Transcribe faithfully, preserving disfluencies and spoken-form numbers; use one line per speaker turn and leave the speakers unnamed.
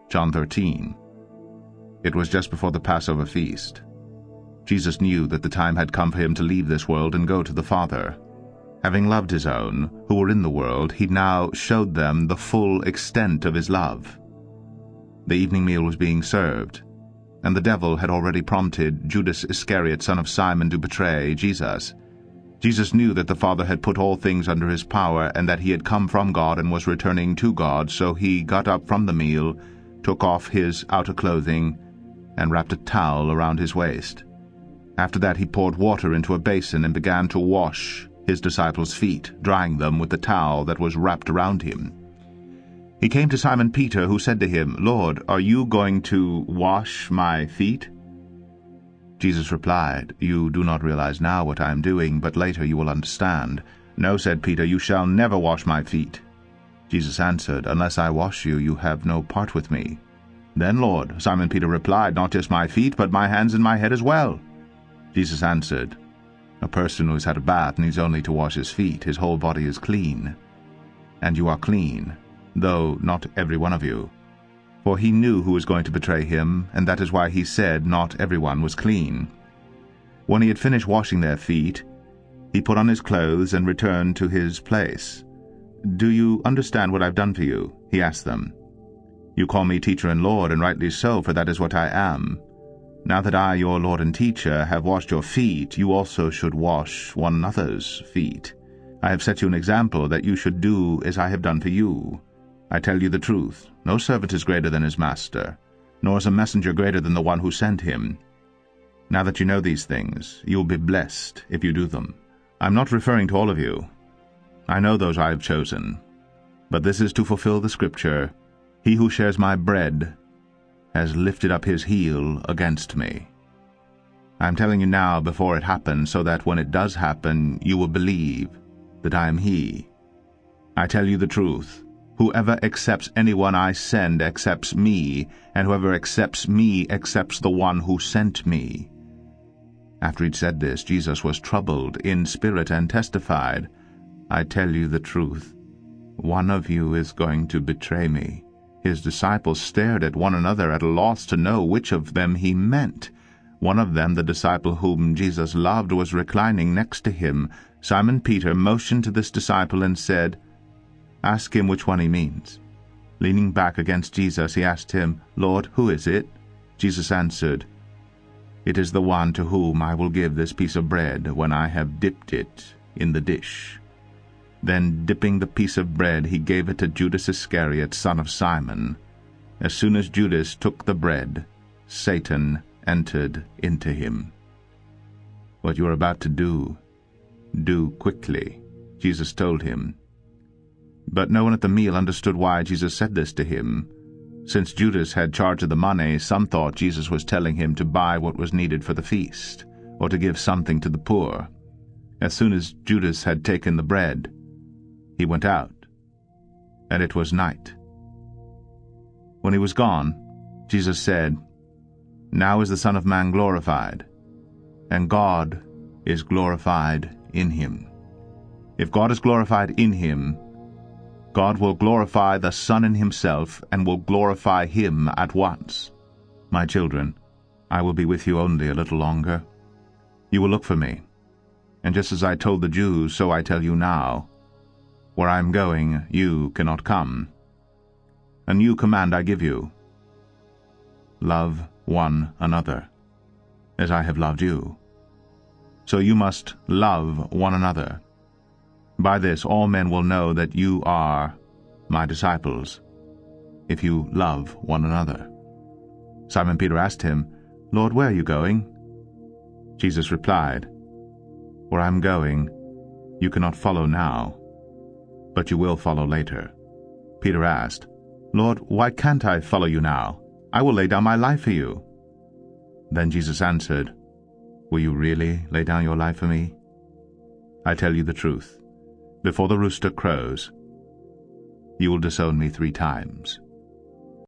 John thirteen. It was just before the Passover feast. Jesus knew that the time had come for him to leave this world and go to the Father. Having loved his own, who were in the world, he now showed them the full extent of his love. The evening meal was being served, and the devil had already prompted Judas Iscariot, son of Simon, to betray Jesus. Jesus knew that the Father had put all things under his power, and that he had come from God and was returning to God, so he got up from the meal, took off his outer clothing, and wrapped a towel around his waist. After that he poured water into a basin and began to wash his disciples' feet, drying them with the towel that was wrapped around him. He came to Simon Peter, who said to him, "Lord, are you going to wash my feet?" Jesus replied, "You do not realize now what I am doing, but later you will understand." "No," said Peter, "you shall never wash my feet." Jesus answered, "Unless I wash you, you have no part with me." "Then, Lord," Simon Peter replied, "not just my feet, but my hands and my head as well." Jesus answered, "A person who has had a bath needs only to wash his feet. His whole body is clean. And you are clean, though not every one of you." For he knew who was going to betray him, and that is why he said not everyone was clean. When he had finished washing their feet, he put on his clothes and returned to his place. "Do you understand what I've done for you?" he asked them. "You call me teacher and Lord, and rightly so, for that is what I am. Now that I, your Lord and teacher, have washed your feet, you also should wash one another's feet. I have set you an example that you should do as I have done for you. I tell you the truth, no servant is greater than his master, nor is a messenger greater than the one who sent him. Now that you know these things, you will be blessed if you do them. I'm not referring to all of you. I know those I have chosen. But this is to fulfill the scripture, 'He who shares my bread has lifted up his heel against me.' I am telling you now before it happens, so that when it does happen, you will believe that I am he. I tell you the truth. Whoever accepts anyone I send accepts me, and whoever accepts me accepts the one who sent me." After he'd said this, Jesus was troubled in spirit and testified, "I tell you the truth. One of you is going to betray me." His disciples stared at one another, at a loss to know which of them he meant. One of them, the disciple whom Jesus loved, was reclining next to him. Simon Peter motioned to this disciple and said, "Ask him which one he means." Leaning back against Jesus, he asked him, "Lord, who is it?" Jesus answered, "It is the one to whom I will give this piece of bread when I have dipped it in the dish." Then, dipping the piece of bread, he gave it to Judas Iscariot, son of Simon. As soon as Judas took the bread, Satan entered into him. "What you are about to do, do quickly," Jesus told him. But no one at the meal understood why Jesus said this to him. Since Judas had charge of the money, some thought Jesus was telling him to buy what was needed for the feast, or to give something to the poor. As soon as Judas had taken the bread, he went out, and it was night. When he was gone, Jesus said, "Now is the Son of Man glorified, and God is glorified in him. If God is glorified in him, God will glorify the Son in himself, and will glorify him at once. My children, I will be with you only a little longer. You will look for me, and just as I told the Jews, so I tell you now, where I am going, you cannot come. A new command I give you. Love one another, as I have loved you. So you must love one another. By this all men will know that you are my disciples, if you love one another." Simon Peter asked him, "Lord, where are you going?" Jesus replied, "Where I am going, you cannot follow now, but you will follow later." Peter asked, "Lord, why can't I follow you now? I will lay down my life for you." Then Jesus answered, "Will you really lay down your life for me? I tell you the truth. Before the rooster crows, you will disown me three times."